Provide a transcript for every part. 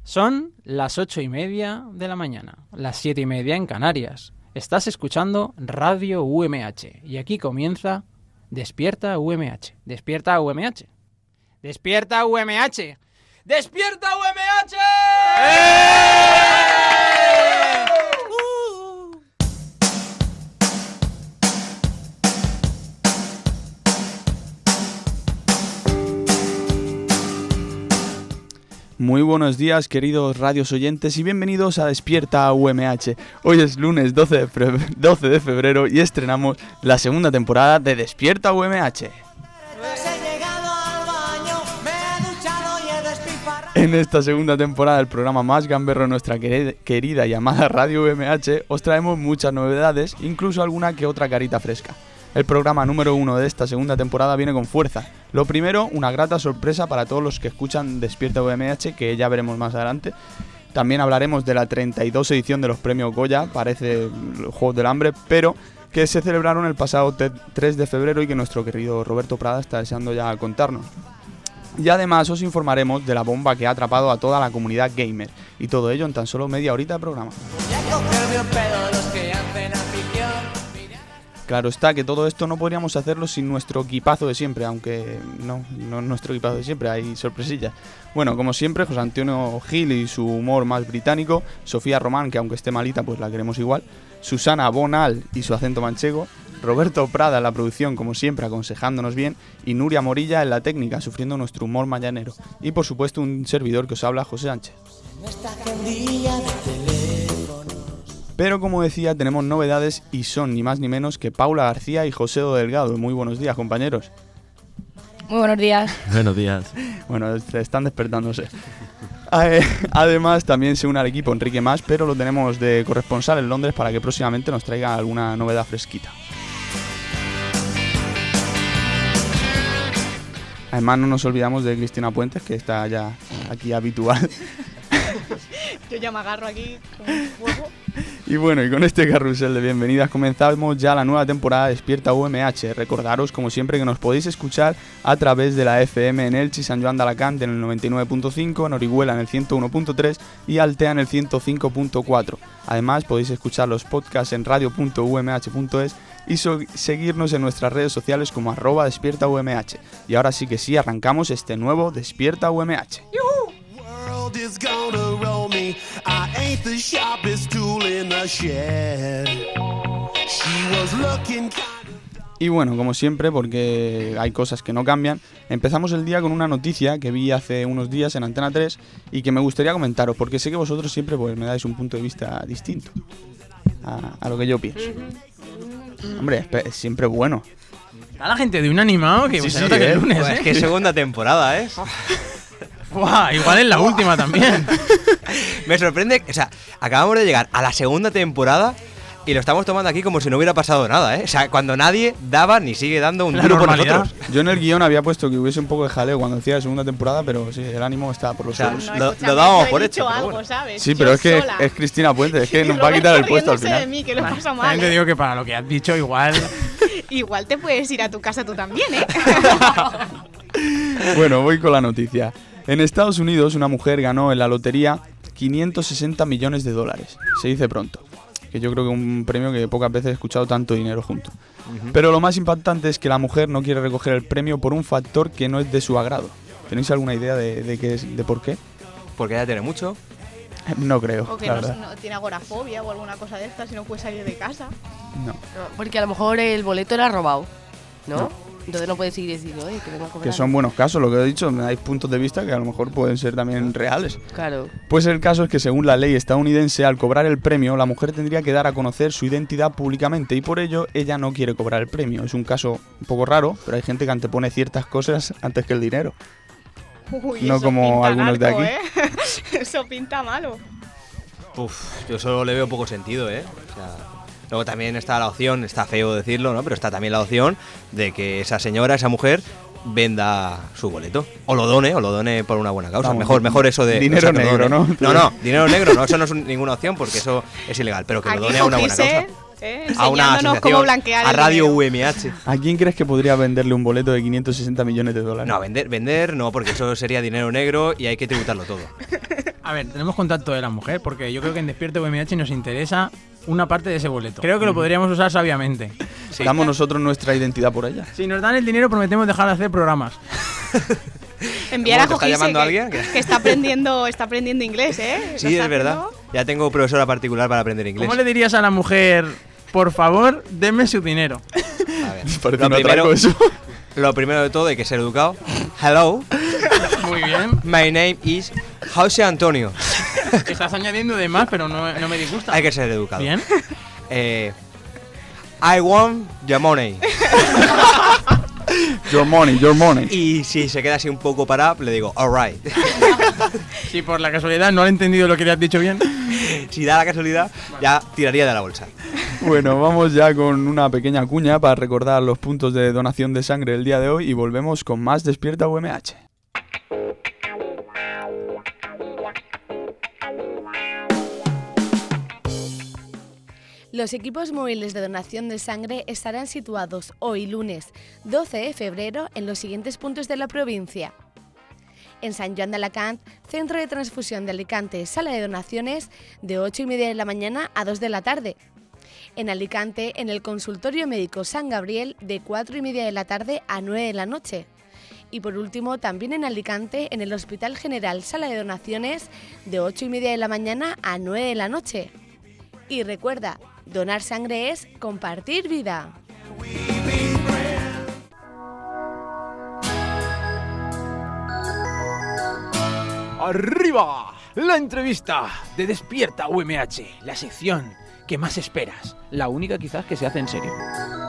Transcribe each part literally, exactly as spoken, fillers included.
Son las ocho y media de la mañana, las siete y media en Canarias. Estás escuchando Radio U M H y aquí comienza Despierta U M H. Despierta U M H. Despierta U M H. Despierta U M H. ¡Eh! Muy buenos días, queridos radios oyentes, y bienvenidos a Despierta U M H. Hoy es lunes doce de febrero y estrenamos la segunda temporada de Despierta U M H. En esta segunda temporada del programa más gamberro de nuestra querida y amada Radio U M H, os traemos muchas novedades, incluso alguna que otra carita fresca. El programa número uno de esta segunda temporada viene con fuerza. Lo primero, una grata sorpresa para todos los que escuchan Despierta U M H, que ya veremos más adelante. También hablaremos de la treinta y dos edición de los premios Goya, parece los Juegos del Hambre, pero que se celebraron el pasado tres de febrero y que nuestro querido Roberto Prada está deseando ya contarnos. Y además os informaremos de la bomba que ha atrapado a toda la comunidad gamer, y todo ello en tan solo media horita de programa. Claro está que todo esto no podríamos hacerlo sin nuestro equipazo de siempre, aunque no, no es nuestro equipazo de siempre, hay sorpresillas. Bueno, como siempre, José Antonio Gil y su humor más británico, Sofía Román, que aunque esté malita, pues la queremos igual, Susana Bonal y su acento manchego, Roberto Prada en la producción, como siempre, aconsejándonos bien, y Nuria Morilla en la técnica, sufriendo nuestro humor mañanero. Y por supuesto un servidor que os habla, José Sánchez. Pero como decía, tenemos novedades y son ni más ni menos que Paula García y José Delgado. Muy buenos días, compañeros. Muy buenos días. Buenos días. Bueno, están despertándose. Además, también se une al equipo Enrique Mas, pero lo tenemos de corresponsal en Londres para que próximamente nos traiga alguna novedad fresquita. Además, no nos olvidamos de Cristina Puentes, que está ya aquí habitual. Yo ya me agarro aquí con un huevo. Y bueno, y con este carrusel de bienvenidas comenzamos ya la nueva temporada de Despierta U M H. Recordaros, como siempre, que nos podéis escuchar a través de la F M en Elche y San Joan de Alacant en el noventa y nueve punto cinco, en Orihuela en el ciento uno punto tres y Altea en el ciento cinco punto cuatro. Además, podéis escuchar los podcasts en radio punto u m h punto es y so- seguirnos en nuestras redes sociales como arroba Despierta U M H. Y ahora sí que sí, arrancamos este nuevo Despierta U M H. ¡Yuhu! Is gonna roll me. I ain't the sharpest tool in the shed. She was looking kind of... Y bueno, como siempre, porque hay cosas que no cambian, empezamos el día con una noticia que vi hace unos días en Antena tres y que me gustaría comentaros, porque sé que vosotros siempre pues, me dais un punto de vista distinto a, a lo que yo pienso. Hombre, es siempre bueno. A la gente de un animado que sí, se sí, nota eh. que es lunes, Pues ¿eh? es que segunda temporada, ¿eh? Buah, igual es la última también. Me sorprende, o sea, acabamos de llegar a la segunda temporada y lo estamos tomando aquí como si no hubiera pasado nada, ¿eh? O sea, cuando nadie daba ni sigue dando un La duro por normalidad. nosotros. Yo en el guión había puesto que hubiese un poco de jaleo cuando decía la segunda temporada, pero sí, el ánimo estaba por los O sea, suelos. No, lo- escúchame, lo dábamos yo he por dicho hecho, pero algo, bueno. ¿sabes? Sí, Yo pero es que sola. es Cristina Puentes, es que Y nos va a quitar el Roberto puesto al riéndose de final. mí, que lo Vale. paso mal, También te ¿eh? digo que para lo que has dicho, igual. Igual te puedes ir a tu casa tú también, ¿eh? Bueno, voy con la noticia. En Estados Unidos, una mujer ganó en la lotería quinientos sesenta millones de dólares. Se dice pronto. Que yo creo que es un premio que pocas veces he escuchado tanto dinero junto. Uh-huh. Pero lo más impactante es que la mujer no quiere recoger el premio por un factor que no es de su agrado. ¿Tenéis alguna idea de, de, qué es, de por qué? Porque ella tiene mucho. No creo, O que la no, verdad. no tiene agorafobia o alguna cosa de estas y no puede salir de casa. No. No, porque a lo mejor el boleto era robado, ¿no? No. Entonces no puedes seguir diciendo, oye, que vengo a cobrar. Que son buenos casos, lo que he dicho, hay puntos de vista que a lo mejor pueden ser también reales. Claro. Pues el caso es que según la ley estadounidense, al cobrar el premio, la mujer tendría que dar a conocer su identidad públicamente y por ello ella no quiere cobrar el premio. Es un caso un poco raro, pero hay gente que antepone ciertas cosas antes que el dinero. Uy, No eso como pinta algunos de narco, aquí. ¿eh? Eso pinta malo. Uf, yo solo le veo poco sentido, ¿eh? O sea, luego también está la opción, está feo decirlo, ¿no? Pero está también la opción de que esa señora, esa mujer, venda su boleto. O lo done, o lo done por una buena causa. Vamos, mejor, mejor eso de... dinero o sea, que lo negro, done. ¿no? No, no, dinero negro, no, eso no es un- ninguna opción porque eso es ilegal. Pero que Aquí lo done a una buena José, causa. ¿eh? A una Enseñándonos cómo asociación, blanquear a el Radio dinero. U M H. ¿A quién crees que podría venderle un boleto de quinientos sesenta millones de dólares? No, vender, vender no, porque eso sería dinero negro y hay que tributarlo todo. A ver, tenemos contacto de la mujer porque yo creo que en Despierta U M H nos interesa una parte de ese boleto. Creo que lo podríamos usar sabiamente. Sí. Damos nosotros nuestra identidad por ella. Si nos dan el dinero prometemos dejar de hacer programas. Enviar a ¿Te está Jojise, llamando que, alguien? que está aprendiendo, está aprendiendo inglés, ¿eh? Lo Sí, está es verdad. haciendo. Ya tengo profesora particular para aprender inglés. ¿Cómo le dirías a la mujer, por favor, denme su dinero? A ver. Parece Lo un primero, atraco eso. lo primero de todo hay que ser educado. Hello, Muy bien. my name is José Antonio. Estás añadiendo de más, pero no, no me disgusta. Hay que ser educado. Bien. Eh, I want your money. Your money, your money. Y si se queda así un poco parado, le digo, alright. Si por la casualidad no han entendido lo que te has dicho bien. Si da la casualidad, ya tiraría de la bolsa. Bueno, vamos ya con una pequeña cuña para recordar los puntos de donación de sangre el día de hoy y volvemos con más Despierta U M H. Los equipos móviles de donación de sangre estarán situados hoy lunes doce de febrero en los siguientes puntos de la provincia. En San Joan de Alacant, Centro de Transfusión de Alicante, sala de donaciones de ocho y media de la mañana a dos de la tarde. En Alicante, en el Consultorio Médico San Gabriel, de cuatro y media de la tarde a nueve de la noche. Y por último, también en Alicante, en el Hospital General, sala de donaciones de ocho y media de la mañana a nueve de la noche. Y recuerda, donar sangre es compartir vida. ¡Arriba! La entrevista de Despierta U M H, la sección que más esperas, la única quizás que se hace en serio.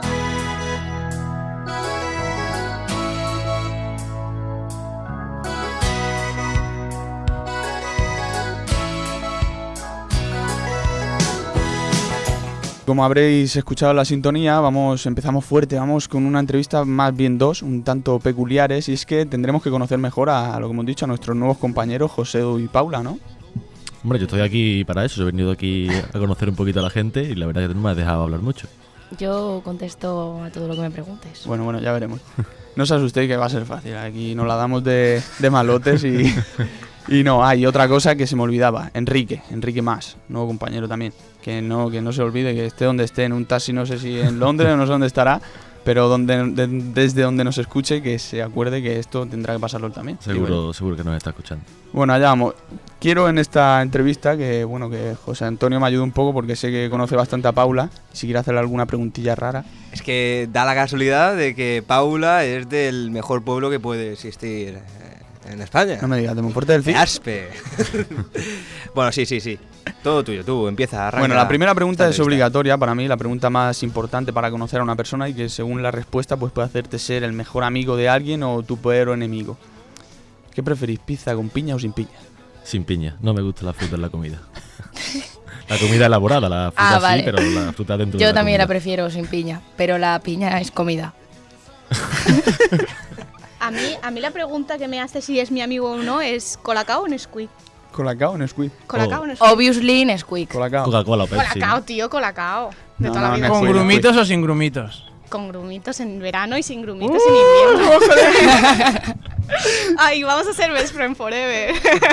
Como habréis escuchado la sintonía, vamos, empezamos fuerte, vamos con una entrevista, más bien dos, un tanto peculiares, y es que tendremos que conocer mejor a, a lo que hemos dicho, a nuestros nuevos compañeros José y Paula, ¿no? Hombre, yo estoy aquí para eso, he venido aquí a conocer un poquito a la gente y la verdad es que no me has dejado hablar mucho. Yo contesto a todo lo que me preguntes. Bueno, bueno, ya veremos. No os asustéis que va a ser fácil, aquí nos la damos de, de malotes y, y no, hay otra cosa que se me olvidaba, Enrique, Enrique Más, nuevo compañero también, que no, que no se olvide, que esté donde esté, en un taxi, no sé si en Londres o no sé dónde estará, pero donde, de, desde donde nos escuche, que se acuerde que esto tendrá que pasarlo también. Seguro, bueno. seguro que nos está escuchando. Bueno, allá vamos. Quiero en esta entrevista que bueno que José Antonio me ayude un poco porque sé que conoce bastante a Paula. Si quiere hacerle alguna preguntilla rara. Es que da la casualidad de que Paula es del mejor pueblo que puede existir eh, en España. No me digas, de Monforte del Cid. Aspe. Bueno, sí, sí, sí. Todo tuyo, tú, empieza, arranca. Bueno, la primera pregunta esta es entrevista. obligatoria para mí, la pregunta más importante para conocer a una persona y que según la respuesta pues puede hacerte ser el mejor amigo de alguien o tu peor enemigo. ¿Qué preferís, pizza con piña o sin piña? Sin piña, no me gusta la fruta en la comida. La comida elaborada, la fruta Ah, vale. sí, pero la fruta dentro de Yo la también comida. la prefiero sin piña, pero la piña es comida. A mí, a mí la pregunta que me hace si es mi amigo o no es ¿Colacao o Nesquik? ¿Colacao o Nesquik? ¿Colacao Oh. o Nesquik? Obviously Nesquik. Colacao. Coca-Cola o Pepsi. Colacao, tío, Colacao. De No, toda la no, vida. Nesquik. ¿Con grumitos o sin grumitos? Con grumitos en verano y sin grumitos en invierno. Ay, vamos a ser best friend forever.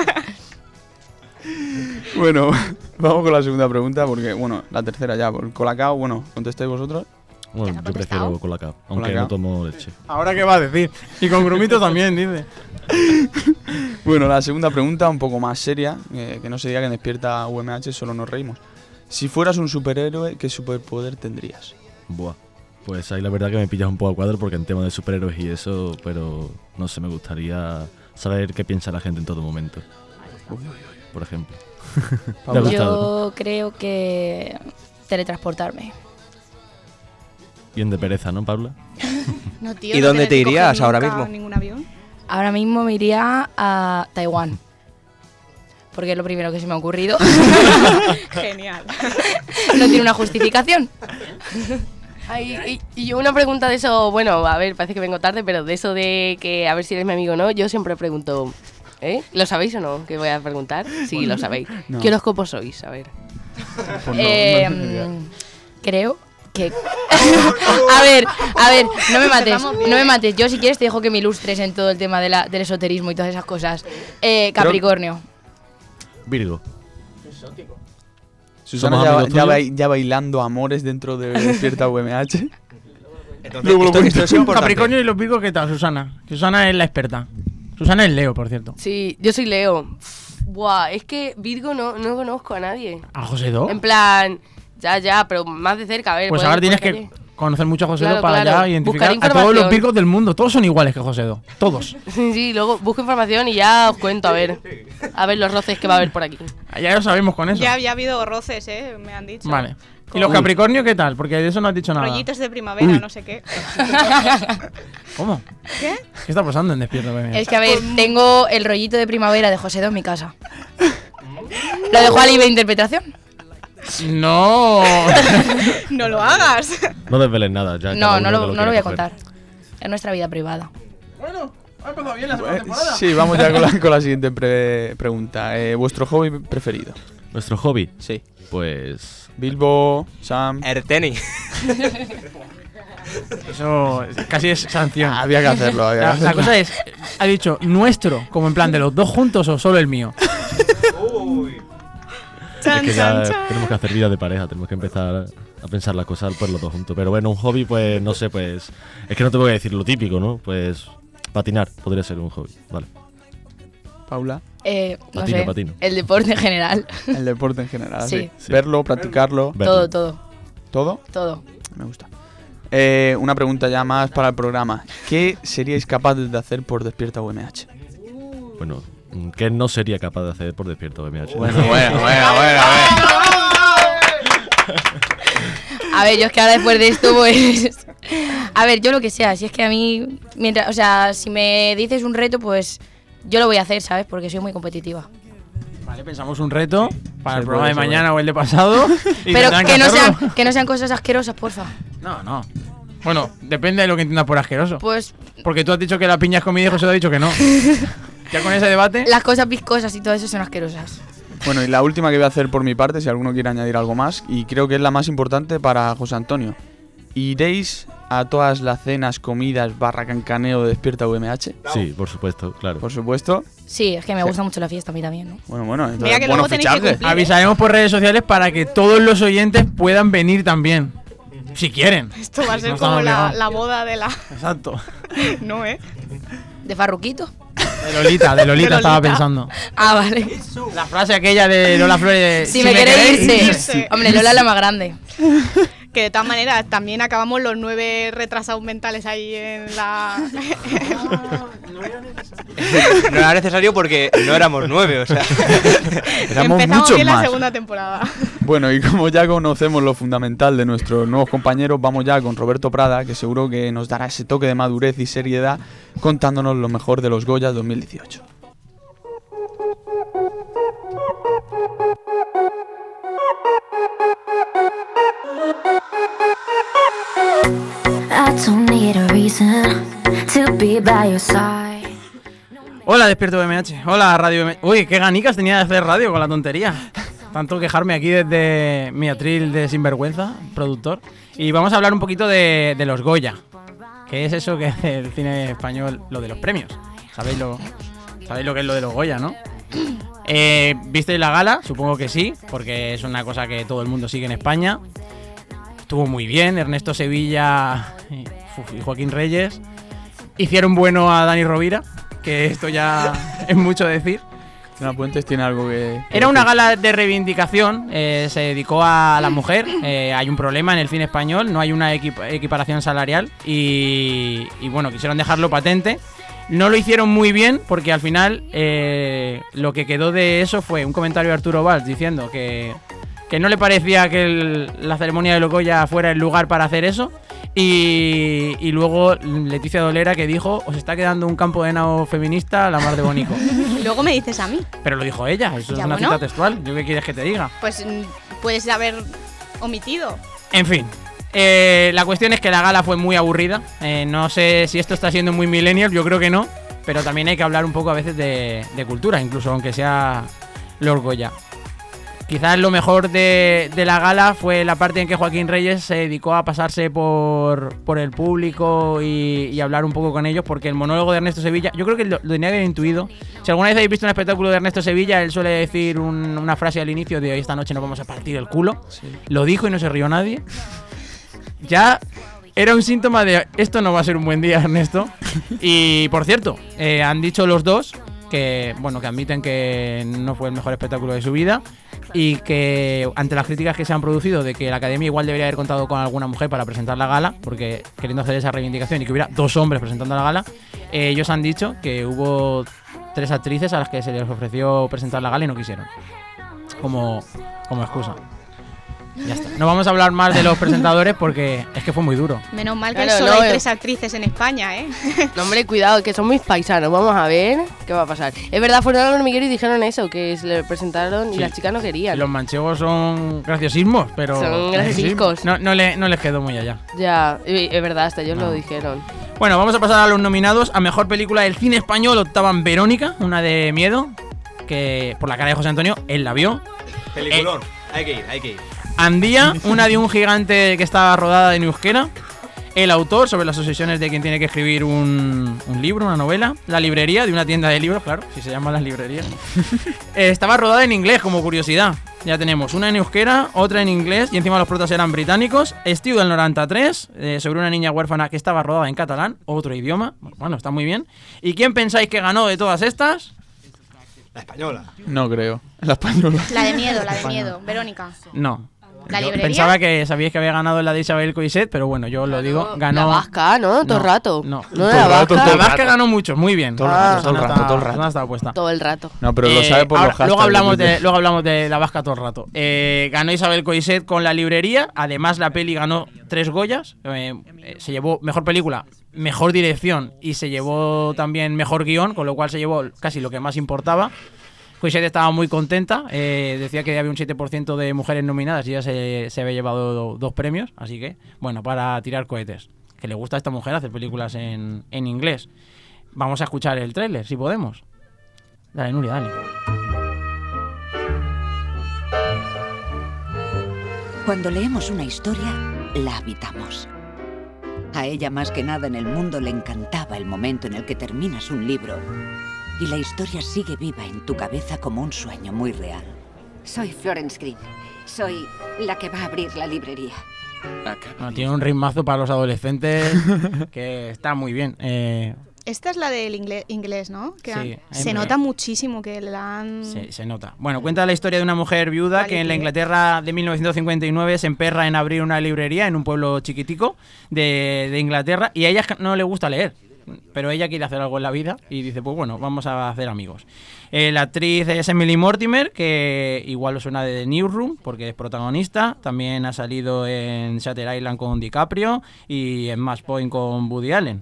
Bueno, vamos con la segunda pregunta porque, bueno, la tercera ya, por el Colacao, bueno, contestáis vosotros. Bueno, ¿Ya yo has prefiero contestado? Colacao, aunque Colacao. no tomo leche. ¿Ahora qué va a decir? Y con grumitos también, dice. Bueno, la segunda pregunta, un poco más seria, eh, que no se diga que en Despierta U M H solo nos reímos. Si fueras un superhéroe, ¿qué superpoder tendrías? Buah. Pues ahí la verdad que me pillas un poco a cuadro porque en tema de superhéroes y eso, pero no sé, me gustaría saber qué piensa la gente en todo momento. Por ejemplo. ¿Te ha gustado? Yo creo que teletransportarme. Bien de pereza, ¿no, Paula? No, tío, ¿Y no dónde tener te que irías coger ahora nunca mismo? ningún avión. Ahora mismo me iría a Taiwán. Porque es lo primero que se me ha ocurrido. Genial. No tiene una justificación. Ay, y, y yo una pregunta de eso, bueno, a ver, parece que vengo tarde, pero de eso de que a ver si eres mi amigo o no, yo siempre pregunto, ¿eh? ¿Lo sabéis o no? ¿Qué voy a preguntar? Sí, lo sabéis. No. ¿Qué horóscopo sois? A ver. Pues no, Eh, no tengo idea. creo que... a ver, a ver, no me mates, Empezamos bien. no me mates. Yo si quieres te dejo que me ilustres en todo el tema de la, del esoterismo y todas esas cosas. Eh, Capricornio. Virgo. Susana ¿Somos ya, amigos ya, tuyos? bai- ya bailando amores dentro de Despierta U M H. Entonces, esto, esto es importante. Capricornio y los Virgos, ¿qué tal, Susana? Susana es la experta. Susana es Leo, por cierto. Sí, yo soy Leo. Buah, es que Virgo no, no conozco a nadie. ¿A José Do? En plan, ya, ya, pero más de cerca, a ver. Pues por ahora ahí, tienes por la que calle. conocer mucho a José Claro, Do para claro. ya identificar Buscar a todos los información. Virgos del mundo. Todos son iguales que José Do. Todos. Sí, sí, luego busco información y ya os cuento, a ver. A ver los roces que va a haber por aquí. Ya lo sabemos con eso. Ya había habido roces, ¿eh? Me han dicho. Vale. ¿Y Con los Capricornio qué tal? Porque de eso no has dicho nada. rollitos de primavera, Uy. no sé qué. ¿Cómo? ¿Qué? ¿Qué está pasando en Despierta U M H? Es que, a ver, tengo el rollito de primavera de José Do en mi casa. Lo dejo a libre interpretación. No. No lo hagas. No desveles nada, ya. No, cada no uno lo, que no lo quiera voy a coger. contar. Es nuestra vida privada. Bueno, ha empezado bien la Eh, sí, vamos ya con la, con la siguiente pre- pregunta. Eh, ¿Vuestro hobby preferido? Nuestro hobby, Sí. pues. Bilbo, Sam. Erteni. Eso casi es sanción. Ah, había que hacerlo, había que La, la hacerlo. cosa es, ha dicho nuestro, como en plan de los dos juntos o solo el mío. Chan, Es que chan, ya chan. tenemos que hacer vida de pareja, tenemos que empezar a pensar las cosas por los dos juntos. Pero bueno, un hobby, pues no sé, pues. Es que no te voy a decir lo típico, ¿no? Pues. Patinar podría ser un hobby, vale. Paula, Eh, no Patino, sé, patino. el deporte en general. el deporte en general. Sí. Sí. Verlo, practicarlo, Verlo. Todo, todo, todo. todo. Me gusta. Eh, una pregunta ya más para el programa. ¿Qué seríais capaces de hacer por Despierta U M H? Bueno, mm, ¿qué no sería capaz de hacer por Despierto M H? Bueno, bueno, bueno, bueno. A ver, yo es que ahora después de esto, pues... A ver, yo lo que sea, si es que a mí... mientras, o sea, si me dices un reto, pues yo lo voy a hacer, ¿sabes? Porque soy muy competitiva. Vale, pensamos un reto para Se el programa de puede, se mañana o el de pasado. y Pero tendrán que no, hacerlo. sean, que no sean cosas asquerosas, porfa. No, no. Bueno, depende de lo que entiendas por asqueroso. Pues Porque tú has dicho que la piña es comida y José te ha dicho que no. Ya con ese debate. las cosas viscosas y todo eso son asquerosas. Bueno, y la última que voy a hacer por mi parte, si alguno quiere añadir algo más, y creo que es la más importante para José Antonio. ¿Iréis a todas las cenas, comidas, barra cancaneo de Despierta U M H? Sí, por supuesto, claro. Por supuesto. Sí, es que me gusta mucho la fiesta a mí también, ¿no? Bueno, bueno, entonces, Mira que bueno, luego tenéis que fichaje. cumplir. Avisaremos por redes sociales para que todos los oyentes puedan venir también. Si quieren. Esto va a ser No estamos como la, obligados. la boda de la... Exacto. No, ¿eh? ¿De Farruquito? De Lolita, de Lolita De estaba Lolita. pensando. Ah, vale. La frase aquella de Lola Flores. Si, me queréis irse. irse. Hombre, Lola es la más grande. Que de todas maneras también acabamos los nueve retrasados mentales ahí en la... No era necesario porque no éramos nueve, o sea. Éramos Empezamos muchos bien la más. segunda temporada. Bueno, y como ya conocemos lo fundamental de nuestros nuevos compañeros, vamos ya con Roberto Prada, que seguro que nos dará ese toque de madurez y seriedad contándonos lo mejor de los Goya dos mil dieciocho. I don't need a reason to be by your side. Hola, Despierto M H. Hola, Radio M H. Uy, qué ganicas tenía de hacer radio con la tontería. Tanto quejarme aquí desde mi atril de sinvergüenza, productor. Y vamos a hablar un poquito de, de los Goya. ¿Qué es eso que hace el cine español, lo de los premios? ¿Sabéis lo, sabéis lo que es lo de los Goya, no? Eh, ¿Visteis la gala? Supongo que sí, porque es una cosa que todo el mundo sigue en España. Estuvo muy bien, Ernesto Sevilla y, uf, y Joaquín Reyes hicieron bueno a Dani Rovira, que esto ya es mucho decir. Ana Puentes tiene algo que... que Era una decir. gala de reivindicación, eh, se dedicó a la mujer, eh, hay un problema en el cine español, no hay una equip- equiparación salarial y, y bueno, quisieron dejarlo patente. No lo hicieron muy bien porque al final eh, lo que quedó de eso fue un comentario de Arturo Valls diciendo que, que no le parecía que el- la ceremonia de los Goya fuera el lugar para hacer eso. Y, y luego Leticia Dolera que dijo, os está quedando un campo de nao feminista a la mar de bonito. Luego me dices a mí. Pero lo dijo ella, eso es Ya, una bueno. cita textual. ¿Yo qué quieres que te diga? Pues mm, puedes haber omitido. En fin, eh, la cuestión es que la gala fue muy aburrida. Eh, no sé si esto está siendo muy millennial, yo creo que no. Pero también hay que hablar un poco a veces de, de cultura, incluso aunque sea Lord Goya. Quizás lo mejor de, de la gala fue la parte en que Joaquín Reyes se dedicó a pasarse por, por el público y, y hablar un poco con ellos, porque el monólogo de Ernesto Sevilla, yo creo que lo, lo tenía que haber intuido Si alguna vez habéis visto un espectáculo de Ernesto Sevilla, él suele decir un- una frase al inicio de esta noche nos vamos a partir el culo. Lo dijo y no se rió nadie. Ya era un síntoma de esto no va a ser un buen día, Ernesto. Y por cierto, eh, han dicho los dos que bueno que admiten que no fue el mejor espectáculo de su vida y que ante las críticas que se han producido de que la Academia igual debería haber contado con alguna mujer para presentar la gala, porque queriendo hacer esa reivindicación y que hubiera dos hombres presentando la gala, eh, ellos han dicho que hubo tres actrices a las que se les ofreció presentar la gala y no quisieron, como, como excusa. Ya está. No vamos a hablar más de los presentadores porque es que fue muy duro. Menos mal que Claro, solo no, hay eh. tres actrices en España, ¿eh? No, hombre, cuidado, que son mis paisanos. Vamos a ver qué va a pasar. Es verdad, fueron a los hormigueros y dijeron eso, que se le presentaron y Sí. las chicas no querían. Los manchegos son graciosismos, pero Son graciosiscos. no, no, le, no les quedó muy allá. Ya, y- es verdad, hasta ellos No. lo dijeron. Bueno, vamos a pasar a los nominados a Mejor Película del Cine Español. Optaban Verónica, una de miedo, que por la cara de José Antonio, él la vio. Peliculón. Hay que ir, hay que ir. Andía, una de un gigante que estaba rodada en euskera. El autor, sobre las obsesiones de quien tiene que escribir un, un libro, una novela. La librería, de una tienda de libros, claro, si se llaman las librerías. Eh, estaba rodada en inglés, como curiosidad. Ya tenemos una en euskera, otra en inglés, y encima los protas eran británicos. Estiu del noventa y tres, eh, sobre una niña huérfana que estaba rodada en catalán, otro idioma. Bueno, está muy bien. ¿Y quién pensáis que ganó de todas estas? La española. No creo. La española. La de miedo, la de miedo. Verónica. No. ¿La Yo librería? pensaba que sabíais que había ganado la de Isabel Coixet, pero bueno, yo os lo digo, ganó... La vasca, ¿no? Todo el No, rato. no. No, Todo la el rato, vasca. todo La el vasca rato. ganó mucho, muy bien. Todo el rato, Esa todo el no rato, estaba- todo el rato. esa no estaba puesta. Todo el rato. No, pero lo Eh, sabe por ahora- los hashtags. luego hablamos de Twitter. luego hablamos de la vasca todo el rato. Eh, ganó Isabel Coixet con La librería. Además, la peli ganó tres Goyas. Eh, eh, se llevó mejor película, mejor dirección y se llevó también mejor guión, con lo cual se llevó casi lo que más importaba. Coixet estaba muy contenta. eh, decía que había un siete por ciento de mujeres nominadas y ya se, se había llevado do- dos premios. Así que, bueno, para tirar cohetes. Que le gusta a esta mujer hacer películas en, en inglés. Vamos a escuchar el tráiler, si podemos. Dale, Nuria, dale. Cuando leemos una historia, la habitamos. A ella más que nada en el mundo le encantaba el momento en el que terminas un libro y la historia sigue viva en tu cabeza como un sueño muy real. Soy Florence Green. Soy la que va a abrir la librería. Bueno, tiene un ritmazo para los adolescentes que está muy bien. Eh, Esta es la del ingle- inglés, ¿no? Que Sí, han- ahí se me- nota muchísimo que la han... se, se nota. Bueno, cuenta la historia de una mujer viuda Vale, que en la tío. Inglaterra de mil novecientos cincuenta y nueve se emperra en abrir una librería en un pueblo chiquitico de, de Inglaterra y a ella no le gusta leer. Pero ella quiere hacer algo en la vida y dice, pues bueno, vamos a hacer amigos. Eh, la actriz es Emily Mortimer, que igual os suena de The Newsroom, porque es protagonista. También ha salido en Shutter Island con DiCaprio y en Match Point con Woody Allen.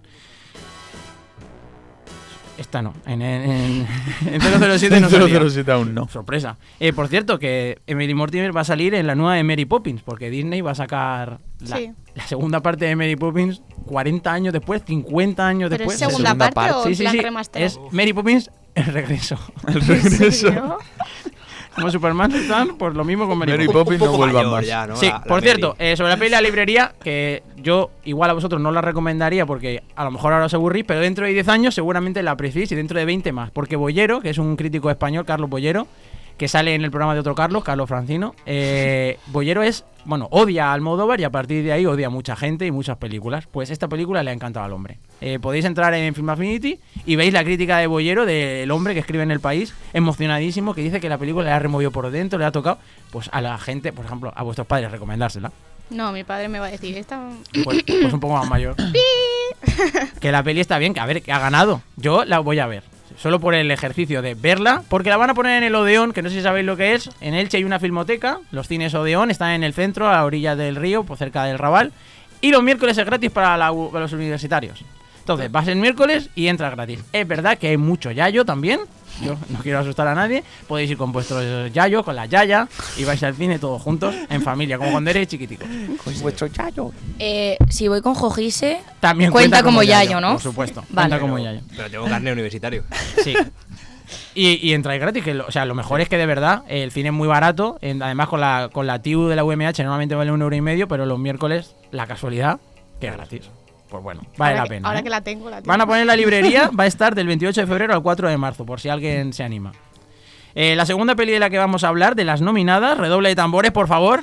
Esta no, en, en, en, en cero cero siete no cero salía. cero siete aún no. Sorpresa. Eh, por cierto, que Emily Mortimer va a salir en la nueva de Mary Poppins, porque Disney va a sacar la, Sí. la segunda parte de Mary Poppins cuarenta años después, cincuenta años ¿Pero después. es segunda, segunda parte, parte. o Sí, en sí, plan sí. remaster? Es Mary Poppins el regreso. El regreso. serio? Como Superman están, pues lo mismo con Mary, Mary Poppins. Poppins Un no poco vuelvan mayor más. ya, ¿no? Sí, La- la por Mary. cierto, eh, sobre la peli La librería, que yo igual a vosotros no la recomendaría porque a lo mejor ahora os aburrís, pero dentro de diez años seguramente la apreciéis y dentro de veinte más. Porque Bollero, que es un crítico español, Carlos Bollero, que sale en el programa de otro Carlos, Carlos Francino, eh, Bollero es, bueno, odia a Almodóvar y a partir de ahí odia a mucha gente y muchas películas. Pues esta película le ha encantado al hombre. Eh, podéis entrar en Film Affinity y veis la crítica de Bollero, del hombre que escribe en El País, emocionadísimo, que dice que la película le ha removido por dentro, le ha tocado, pues a la gente, por ejemplo, a vuestros padres, recomendársela. No, mi padre me va a decir, esta... Pues, pues un poco más mayor. Que la peli está bien, que a ver, que ha ganado. Yo la voy a ver. Solo por el ejercicio de verla, porque la van a poner en el Odeón, que no sé si sabéis lo que es. En Elche hay una filmoteca, los cines Odeón están en el centro, a la orilla del río, pues cerca del Raval. Y los miércoles es gratis para, la- para los universitarios. Entonces, vas el miércoles y entras gratis. Es verdad que hay mucho yayo también. Yo no quiero asustar a nadie. Podéis ir con vuestros yayos, con la yaya, y vais al cine todos juntos, en familia, como cuando eres chiquitico. Con vuestro chayo. Eh, si voy con Jojise, También cuenta, como yayo, ¿no? Por supuesto, Vale. cuenta como yayo. Pero tengo carnet universitario. Sí. Y, y entráis gratis, que lo, o sea, lo mejor es que de verdad el cine es muy barato. En- además con la con la T I U de la U M H normalmente vale un euro y medio, pero los miércoles, la casualidad, que es gratis. pues bueno, vale ahora la que, pena. Ahora ¿eh? que la tengo, la tengo. Van a poner la librería, va a estar del veintiocho de febrero al cuatro de marzo, por si alguien se anima. Eh, la segunda peli de la que vamos a hablar, de las nominadas, redoble de tambores, por favor.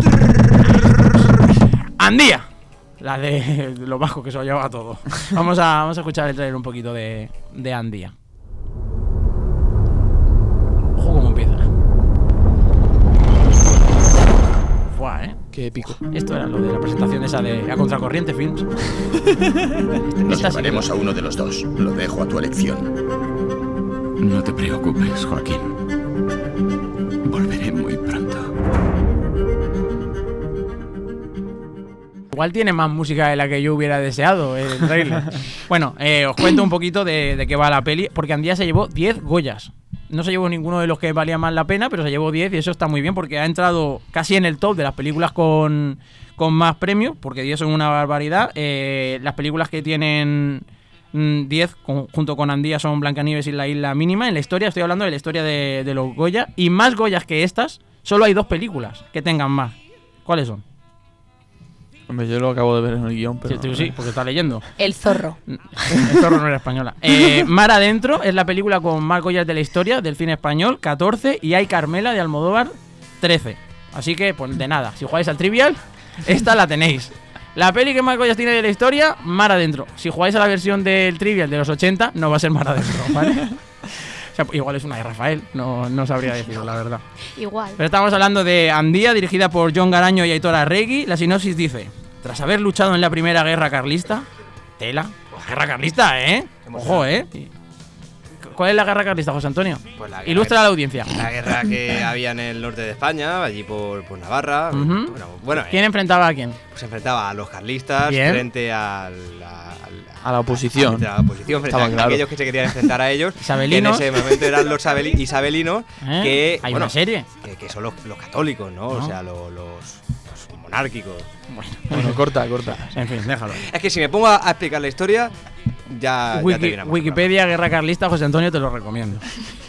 Andía. La de lo bajo que se lo lleva todo. Vamos a, vamos a escuchar el trailer un poquito de, de Andía. Ojo cómo empieza. Fuá, ¿eh? Qué épico. Esto era lo de la presentación esa de A Contracorriente Films. Nos llevaremos a uno de los dos. Lo dejo a tu elección. No te preocupes, Joaquín. Volveré muy pronto. Igual tiene más música de la que yo hubiera deseado el trailer. Bueno, eh, os cuento un poquito de, de qué va la peli, porque Andía se llevó diez Goyas. No se llevó ninguno de los que valía más la pena, pero se llevó diez y eso está muy bien porque ha entrado casi en el top de las películas con, con más premios, porque diez son una barbaridad. Eh, las películas que tienen mmm, diez con, junto con Andía son Blancanieves y La Isla Mínima. En la historia, estoy hablando de la historia de, de los Goya, y más Goyas que estas, solo hay dos películas que tengan más. ¿Cuáles son? Hombre, yo lo acabo de ver en el guión, pero... Sí, tú sí, porque está leyendo. El Zorro. El Zorro no era española. Eh, Mar Adentro es la película con más Goyas de la historia del cine español, catorce, y hay Carmela de Almodóvar, trece. Así que, pues de nada, si jugáis al Trivial, esta la tenéis. La peli que más Goyas tiene de la historia, Mar Adentro. Si jugáis a la versión del Trivial de los ochenta, no va a ser Mar Adentro, ¿vale? O sea, igual es una de Rafael, no, no sabría decirlo, la verdad. Igual. Pero estamos hablando de Andía, dirigida por Jon Garaño y Aitor Arregui. La sinopsis dice: tras haber luchado en la primera guerra carlista... Tela. Guerra carlista, ¿eh? Ojo, ¿eh? ¿Cuál es la guerra carlista, José Antonio? Pues la guerra, Ilustra a la audiencia. La guerra que había en el norte de España, allí por, por Navarra. Uh-huh. Bueno, bueno, ¿Quién eh, enfrentaba a quién? Pues se enfrentaba a los carlistas. Bien. Frente al, a, a la oposición. A, a la oposición, frente Estaba a claro. aquellos que se querían enfrentar a ellos. Isabelinos. Que en ese momento eran los isabeli- isabelinos. ¿Eh? Que, Hay bueno, una serie. Que, que son los, los católicos, ¿no? No. O sea, los, los, los monárquicos. Bueno, bueno, corta, corta. En fin, déjalo. Es que si me pongo a, a explicar la historia, ya, Wiki, ya terminamos. Wikipedia, guerra carlista, José Antonio, te lo recomiendo.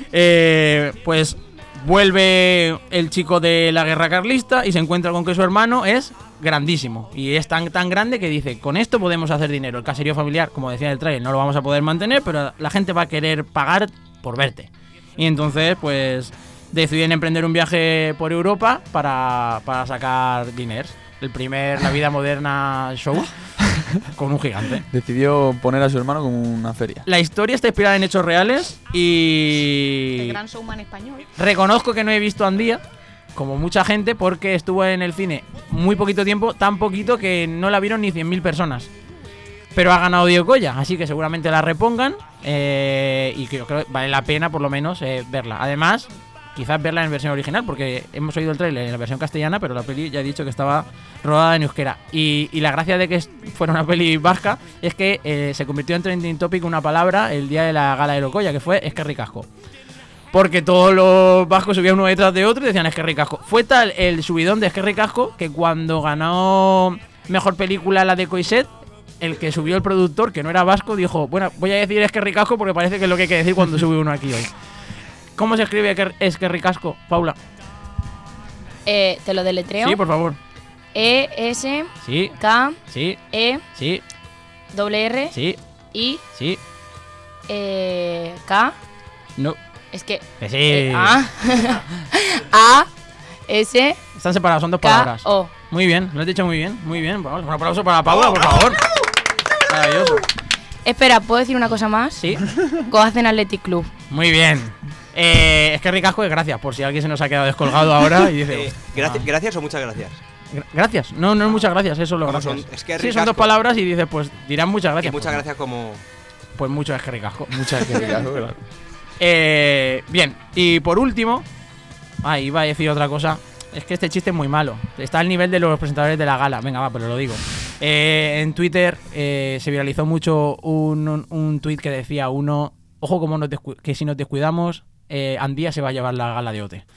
Eh, pues vuelve el chico de la guerra carlista y se encuentra con que su hermano es grandísimo. Y es tan, tan grande que dice, con esto podemos hacer dinero. El caserío familiar, como decía en el trailer, no lo vamos a poder mantener, pero la gente va a querer pagar por verte. Y entonces, pues, deciden emprender un viaje por Europa para, para sacar dinero. El primer La Vida Moderna show con un gigante. Decidió poner a su hermano como una feria. La historia está inspirada en hechos reales y... El gran showman español. Reconozco que no he visto Andía, como mucha gente, porque estuvo en el cine muy poquito tiempo, tan poquito que no la vieron ni cien mil personas. Pero ha ganado diez Goya, así que seguramente la repongan eh, y creo que vale la pena por lo menos eh, verla. Además, quizás verla en versión original, porque hemos oído el tráiler en la versión castellana, pero la peli ya he dicho que estaba rodada en euskera. Y, y la gracia de que fuera una peli vasca es que eh, se convirtió en trending topic una palabra el día de la gala de Locoya, que fue Eskerrik Asko. Porque todos los vascos subían uno detrás de otro y decían Eskerrik Asko. Fue tal el subidón de Eskerrik Asko que cuando ganó mejor película la de Coixet, el que subió el productor, que no era vasco, dijo, bueno, voy a decir Eskerrik Asko porque parece que es lo que hay que decir cuando sube uno aquí hoy. ¿Cómo se escribe Eskerrik Asko, Paula? Eh, ¿Te lo deletreo? Sí, por favor. E, S, Sí. K, Sí. E, Sí. doble R, Sí. I, Sí. eh, K. No. Es que... Que sí. eh, A, A, S, Están separados, son dos K, palabras. O. Muy bien, lo has dicho muy bien, muy bien. Vamos, un aplauso para Paula, por favor. Maravilloso. Espera, ¿puedo decir una cosa más? Sí. Goazen Athletic Club. Muy bien. Eh, es que Ricasco, gracias, por si alguien se nos ha quedado descolgado ahora y dice... Eh, gracias, gracias o muchas gracias. Gra- Gracias, no, no es muchas gracias, eso es lo ¿Cómo gracias. son? Es que sí, son ricasco. dos palabras y dices, pues dirán muchas gracias. Y muchas gracias como... Pues mucho es que ricasco. Muchas gracias, claro. Eh, bien, y por último, ah, iba a decir otra cosa. Es que este chiste es muy malo. Está al nivel de los presentadores de la gala. Venga, va, pero lo digo. Eh, en Twitter eh, se viralizó mucho un, un, un tuit que decía uno: ojo, como nos descu- que si nos descuidamos, eh, Andía se va a llevar la gala de O T.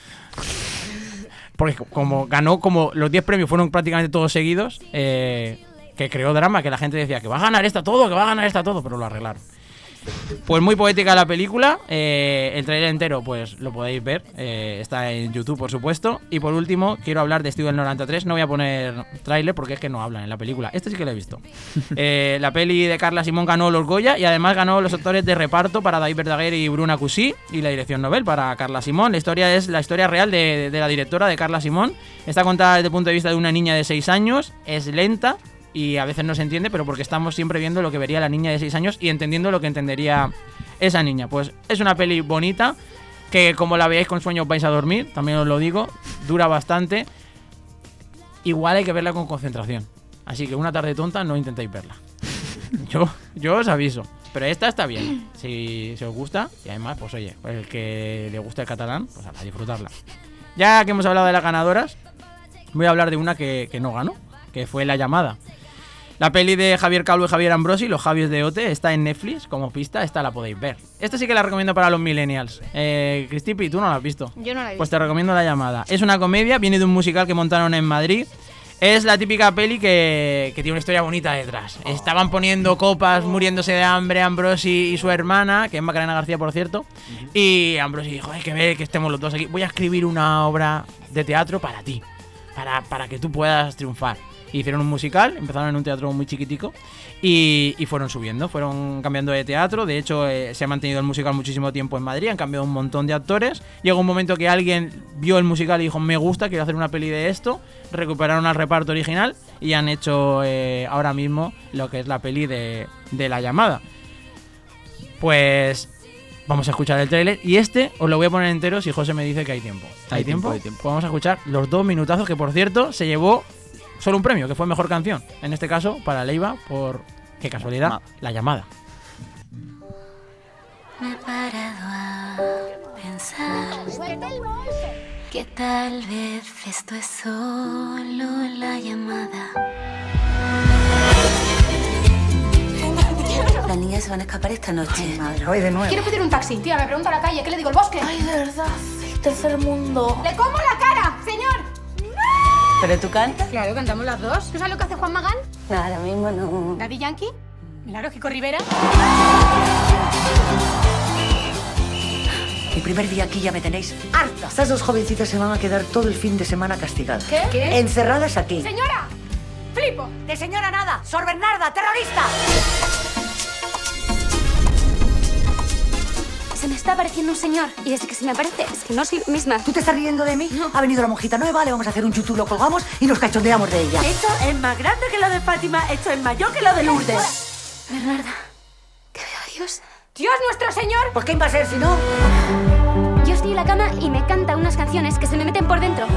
Porque como ganó, como los diez premios fueron prácticamente todos seguidos, eh, que creó drama, que la gente decía que va a ganar esta todo, que va a ganar esta todo, pero lo arreglaron. Pues muy poética la película, eh, el trailer entero pues lo podéis ver, eh, está en YouTube por supuesto. Y por último quiero hablar de Studio noventa y tres, no voy a poner tráiler porque es que no hablan en la película, este sí que lo he visto. eh, La peli de Carla Simón ganó los Goya y además ganó los actores de reparto para David Verdaguer y Bruna Cusí y la dirección Nobel para Carla Simón. La historia es la historia real de, de la directora, de Carla Simón, está contada desde el punto de vista de una niña de seis años, es lenta y a veces no se entiende, pero porque estamos siempre viendo lo que vería la niña de seis años y entendiendo lo que entendería esa niña. Pues es una peli bonita, que como la veáis con sueño os vais a dormir, también os lo digo, dura bastante. Igual hay que verla con concentración, así que una tarde tonta no intentéis verla. Yo, yo os aviso, pero esta está bien, si, si os gusta, y además, pues oye, pues el que le gusta el catalán, pues a disfrutarla. Ya que hemos hablado de las ganadoras, voy a hablar de una que, que no ganó, que fue La Llamada. La peli de Javier Calvo y Javier Ambrosi, Los Javies de Ote, está en Netflix como pista, esta la podéis ver. Esta sí que la recomiendo para los millennials. Eh, Cristipi, tú no la has visto. Yo no la he visto. Pues te recomiendo La Llamada. Es una comedia, viene de un musical que montaron en Madrid. Es la típica peli que, que tiene una historia bonita detrás. Oh. Estaban poniendo copas, muriéndose de hambre Ambrosi y su hermana, que es Macarena García, por cierto. Uh-huh. Y Ambrosi dijo, hay que ver que estemos los dos aquí. Voy a escribir una obra de teatro para ti, para, para que tú puedas triunfar. Hicieron un musical, empezaron en un teatro muy chiquitico y, y fueron subiendo, fueron cambiando de teatro. De hecho, eh, se ha mantenido el musical muchísimo tiempo en Madrid, han cambiado un montón de actores. Llegó un momento que alguien vio el musical y dijo, me gusta, quiero hacer una peli de esto. Recuperaron al reparto original y han hecho eh, ahora mismo lo que es la peli de, de La Llamada. Pues vamos a escuchar el tráiler y este os lo voy a poner entero si José me dice que hay tiempo. ¿Hay, ¿Hay tiempo? tiempo? Hay tiempo. Pues vamos a escuchar los dos minutazos que, por cierto, se llevó solo un premio, que fue Mejor Canción. En este caso, para Leiva, por, qué casualidad, Ma. La Llamada. Me he parado a pensar que tal vez esto es solo la llamada. Las niñas se van a escapar esta noche. Ay, madre, hoy de nuevo. Quiero pedir un taxi. Tía, me pregunta a la calle. ¿Qué le digo? ¿El bosque? Ay, de verdad. El tercer mundo. ¡Le como la cara, señor! ¿Pero tú cantas? Claro, cantamos las dos. ¿Tú sabes lo que hace Juan Magán? No, ahora mismo no. ¿Daddy Yankee? Milagros Kiko Rivera. Mi primer día aquí ya me tenéis harta. Estas dos jovencitas se van a quedar todo el fin de semana castigadas. ¿Qué? ¿Qué? Encerradas aquí. ¡Señora! ¡Flipo! ¡De señora nada! ¡Sor Bernarda, terrorista! Se me está apareciendo un señor y desde que se me aparece es que no soy misma. ¿Tú te estás riendo de mí? No. Ha venido la monjita nueva, le vamos a hacer un chutú, lo colgamos y nos cachondeamos de ella. Esto es más grande que lo de Fátima, esto es mayor que lo de Lourdes. Bernarda, que veo a Dios. ¡Dios nuestro Señor! ¿Por qué iba a ser si no? Yo estoy en la cama y me canta unas canciones que se me meten por dentro.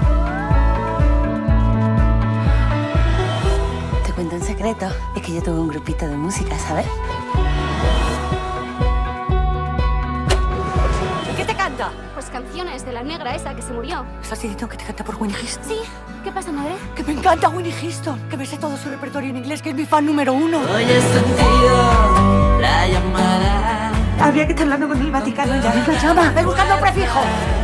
Te cuento un secreto, es que yo tuve un grupito de música, ¿sabes? Pues canciones de la negra esa que se murió. ¿Estás diciendo que te canta por Winnie Houston? Sí. ¿Qué pasa, madre? Que me encanta Winnie Houston, que me sé todo su repertorio en inglés, que es mi fan número uno. Hoy he sentido la llamada. Habría que estar hablando con el Vaticano ya. ¡La llama! ¡Ven buscando un prefijo!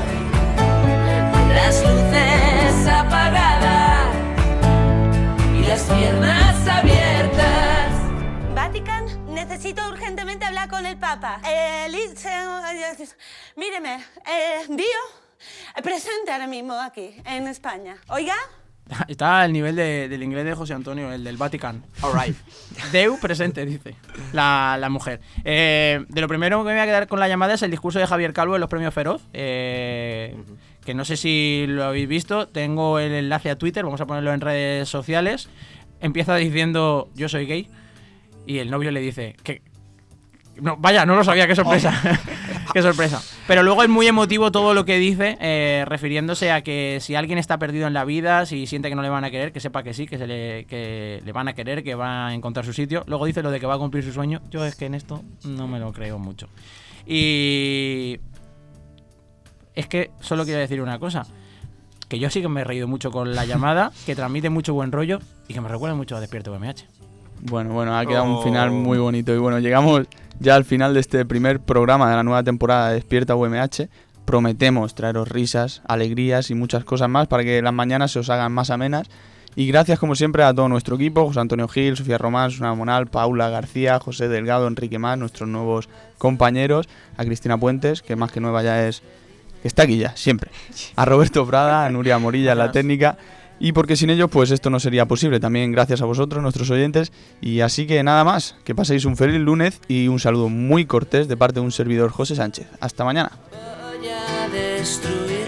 Las luces apagadas y las piernas abiertas. Vatican, necesito urgentemente hablar con el Papa. Eh, Liz, eh, míreme, eh, Dio, presente ahora mismo aquí, en España. Oiga. Está al nivel de, del inglés de José Antonio, el del Vaticano. All right. Deu presente, dice la, la mujer. Eh, de lo primero que me voy a quedar con La Llamada es el discurso de Javier Calvo en los premios Feroz. Eh, uh-huh. Que no sé si lo habéis visto. Tengo el enlace a Twitter, vamos a ponerlo en redes sociales. Empieza diciendo, yo soy gay. Y el novio le dice, que no, vaya, no lo sabía, qué sorpresa. Qué sorpresa. Pero luego es muy emotivo todo lo que dice, eh, refiriéndose a que si alguien está perdido en la vida, si siente que no le van a querer, que sepa que sí, que, se le, que le van a querer, que va a encontrar su sitio. Luego dice lo de que va a cumplir su sueño. Yo es que en esto no me lo creo mucho. Y es que solo quiero decir una cosa. Que yo sí que me he reído mucho con La Llamada, que transmite mucho buen rollo y que me recuerda mucho a Despierta U M H. Bueno, bueno, ha quedado oh. un final muy bonito. Y bueno, llegamos ya al final de este primer programa de la nueva temporada de Despierta U M H. Prometemos traeros risas, alegrías y muchas cosas más para que las mañanas se os hagan más amenas. Y gracias como siempre a todo nuestro equipo, José Antonio Gil, Sofía Román, Susana Monal, Paula García, José Delgado, Enrique Más, nuestros nuevos compañeros, a Cristina Puentes, que más que nueva ya es, que está aquí ya, siempre, a Roberto Prada, a Nuria Morilla en la técnica, y porque sin ellos pues esto no sería posible, también gracias a vosotros, nuestros oyentes, y así que nada más, que paséis un feliz lunes y un saludo muy cortés de parte de un servidor José Sánchez. Hasta mañana. Voy a destruir